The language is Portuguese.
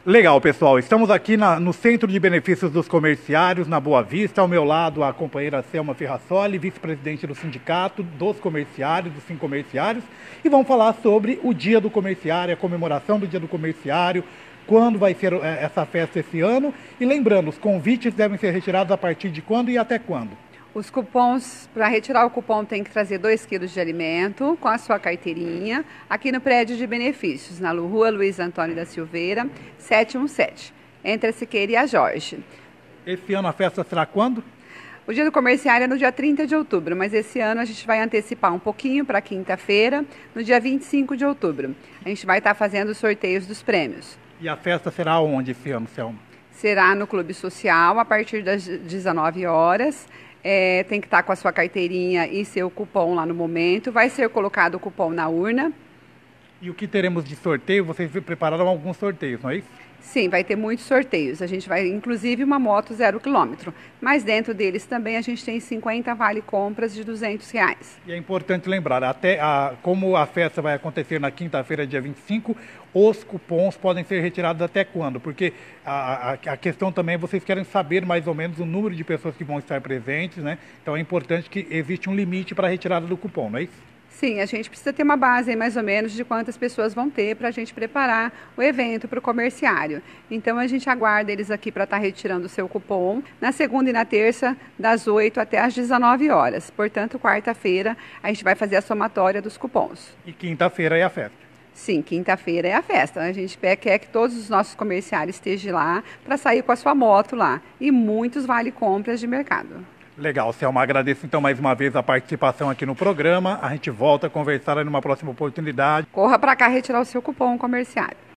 Legal, pessoal. Estamos aqui no Centro de Benefícios dos Comerciários, na Boa Vista. Ao meu lado, a companheira Selma Ferrassoli, vice-presidente do Sindicato dos Comerciários, dos Sincomerciários. E vamos falar sobre o Dia do Comerciário, a comemoração do Dia do Comerciário, quando vai ser essa festa esse ano. E lembrando, os convites devem ser retirados a partir de quando e até quando? Os cupons, para retirar o cupom tem que trazer 2 quilos de alimento com a sua carteirinha, aqui no prédio de benefícios, na Rua Luiz Antônio da Silveira, 717, entre a Siqueira e a Jorge. Esse ano a festa será quando? O Dia do Comerciário é no dia 30 de outubro, mas esse ano a gente vai antecipar um pouquinho para quinta-feira, no dia 25 de outubro. A gente vai estar fazendo os sorteios dos prêmios. E a festa será onde esse ano, Selma? Será no Clube Social, a partir das 19 horas. Tem que estar com a sua carteirinha e seu cupom lá no momento. Vai ser colocado o cupom na urna. E o que teremos de sorteio? Vocês prepararam alguns sorteios, não é isso? Sim, vai ter muitos sorteios. A gente vai, inclusive, uma moto 0 km. Mas dentro deles também a gente tem 50 vale-compras de R$200. E é importante lembrar, como a festa vai acontecer na quinta-feira, dia 25, os cupons podem ser retirados até quando? Porque a questão também é vocês querem saber mais ou menos o número de pessoas que vão estar presentes, né? Então é importante que existe um limite para a retirada do cupom, não é isso? Sim, a gente precisa ter uma base aí, mais ou menos de quantas pessoas vão ter para a gente preparar o evento para o comerciário. Então a gente aguarda eles aqui para estar retirando o seu cupom na segunda e na terça, das 8 até as 19 horas. Portanto, quarta-feira a gente vai fazer a somatória dos cupons. E quinta-feira é a festa. Sim, quinta-feira é a festa. A gente quer que todos os nossos comerciários estejam lá para sair com a sua moto lá. E muitos vale-compras de mercado. Legal, Selma. Agradeço então mais uma vez a participação aqui no programa. A gente volta a conversar numa próxima oportunidade. Corra para cá retirar o seu cupom comerciário.